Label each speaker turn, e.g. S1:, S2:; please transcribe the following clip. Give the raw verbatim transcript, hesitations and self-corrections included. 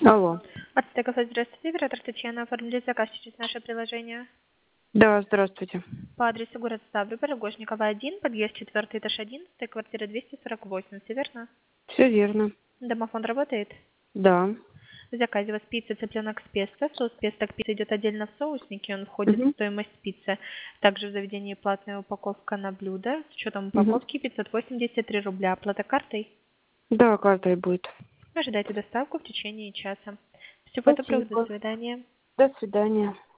S1: Алло.
S2: Ацтеков, здравствуйте, оператор Татьяна. Оформили заказ через наше приложение.
S1: Да, здравствуйте.
S2: По адресу город Ставрополь, Рогожникова один, подъезд четвертый, этаж одиннадцать, квартира двести сорок восемь. Все верно?
S1: Все верно.
S2: Домофон работает?
S1: Да.
S2: В заказе у вас пицца, цыпленок с песто. Соус песто к пицце идет отдельно в соуснике, он входит в
S1: Угу.
S2: стоимость пиццы. Также в заведении платная упаковка на блюдо. С учетом
S1: Угу.
S2: упаковки пятьсот восемьдесят три рубля. Оплата картой.
S1: Да, картой будет.
S2: Ожидайте доставку в течение часа. Всего доброго, до
S1: Спасибо.
S2: свидания.
S1: До свидания.